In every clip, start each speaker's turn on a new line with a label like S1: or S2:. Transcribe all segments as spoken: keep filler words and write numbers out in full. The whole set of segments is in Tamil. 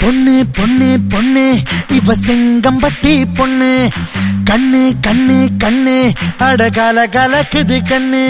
S1: பொண்ணு பொண்ணு பொண்ணு இவ செங்கம்பட்டி பொண்ணு கண்ணு கண்ணு கண்ணு அடகால கலக்குது கண்ணு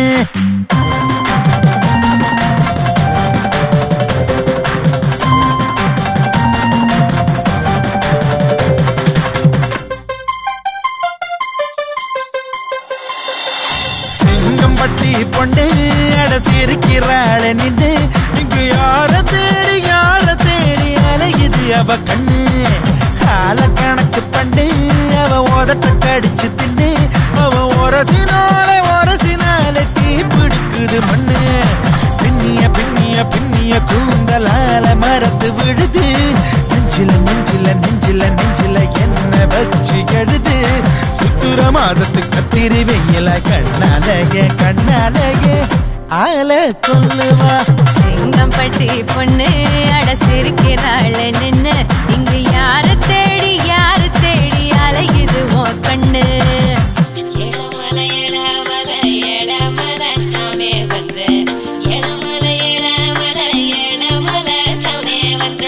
S1: செங்கம்பட்டி பொண்ணு அட சிரிக்கிறாள நின்று இங்கு யார தேடி யார தேடி அலையுது அவ கண்ணு கால கணக்கு பண்ணு அவ உதட்ட கடிச்சு தின்னு அவ ஒரசினால ஒரசினால தீ பிடிக்குது மண்ணு பின்னிய பின்னிய பின்னிய கூந்தலால மரத்து விழுது நெஞ்சில நெஞ்சில நெஞ்சில நெஞ்சில என்ன வச்சு எழுது சுத்துற மாசத்து கத்திரி வெயில கண்ணாலகே கண்ணாலகே ஆல கொல்லுவா
S2: செங்கம்பட்டி பொண்ணு அட சிரிக்கிறாள் நின்னு இங்கு யாரு தேடி யாரு தேடி அலையுது ஓ கண்ணு எடமல எடமல எடமல சாமே வந்து எடமல எடமல எடமல சாமே வந்து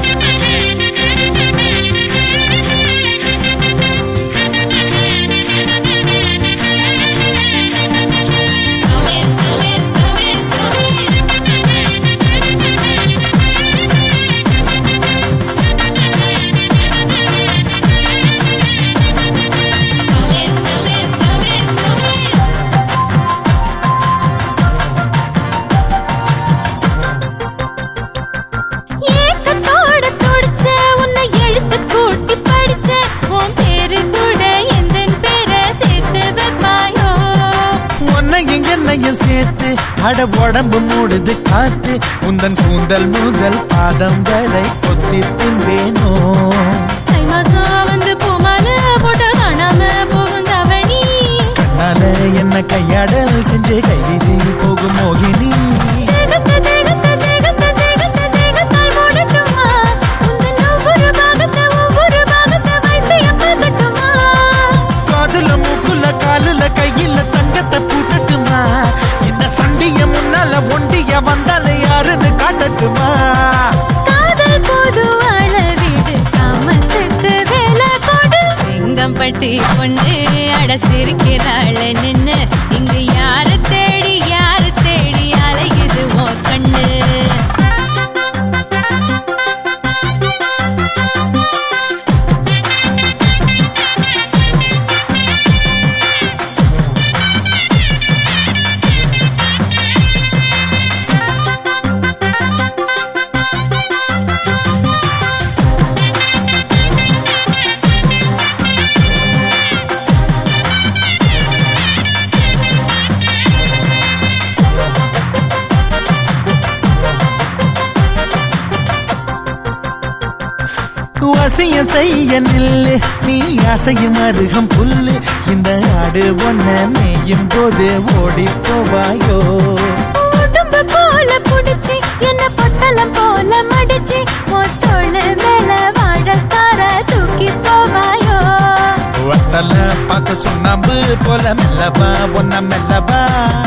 S1: சேர்த்து அட உடம்பு மூடுது காத்து உந்தன் கூந்தல் முதல் பாதம் வரை கொத்தி தின்பேனோ
S2: வந்து பூமால போட்ட காணாம போகும் தவணி
S1: கண்ணால என்ன கையாடல் செஞ்சு கைவீசி போகும் மோகினி காதுல மூக்குல காலுல கையில தங்கத்தை பூட்டட்டுமா இந்த சண்டிய முன்னால ஒண்டிய வந்தால யாருன்னு காட்டட்டுமா
S2: காதல் போது வாழ வீடு காமத்துக்கு வேலை போடு செங்கம்பட்டி பொண்ணு அட சிரிக்கிறாள் நின்னு இங்கு யாரு தேடி யாரு தேடி அலையுது ஓ கண்ணு
S1: வசியம் செய்ய நில்லு நீ அசையும் அருகம் புல்லு இந்த ஆடு ஒன்ன மேயும் போது ஓடி போவாயோ
S2: உடம்பு போல புடிச்சு என்ன பொட்டலம் போல மடிச்சு தோளு மேல வாழக்கார தூக்கி போவாயோ
S1: வட்டல பார்க்க சுண்ணாம்பு போல மெல்லவா ஒன்ன மெல்லவா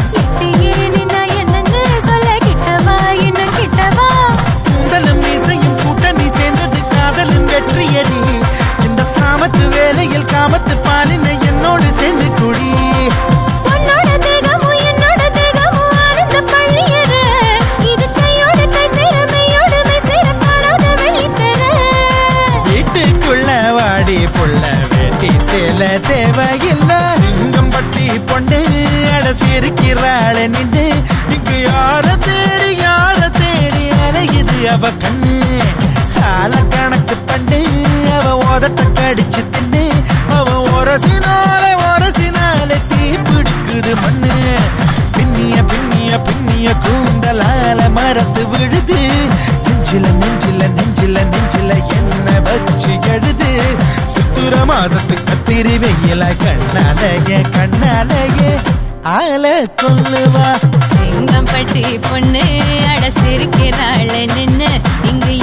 S2: நின்னா என்னன்னு சொல்ல கிட்டவா இன்னும் கிட்டவா
S1: கூந்தலும் மீசையும் கூட்டணி சேர்ந்தது காதலின் வெற்றியடி இந்த சாமத்து வேலையில் காமத்து பாலினை என்னோடு சேர்ந்து குடி
S2: உன்னோட தேகமும் என்னோட தேகமும் ஆனந்த பள்ளியற இது கையோட கை சேர மெய்யோட மெய் சேர காணாத வெளித்தர
S1: வீட்டுக்குள்ள வாடி புள்ள வேட்டி சேல தேவையில்லை செங்கம்பட்டி பொண்ணு அட சிரிக்கிறாள நின்று இங்கு யார தேடி யார தேடி அலையுது அவ கண்ணு கால கணக்கு பண்ணு அவ உதட்ட கடிச்சு தின்னு அவ ஒரசினால ஒரசினால தீ பிடிக்குது மண்ணு பின்னிய பின்னிய பின்னிய கூந்தலால மரத்து விழுது நெஞ்சில நெஞ்சில நெஞ்சில நெஞ்சில என்ன வச்சு எழுது சுத்துற மாசத்து கத்திரி வெயில கண்ணாலயே கண்ணாலயே ஆல கொல்லுவா
S2: செங்கம்பட்டி பொண்ணு அட சிரிக்கிறாள் நின்னு இங்கு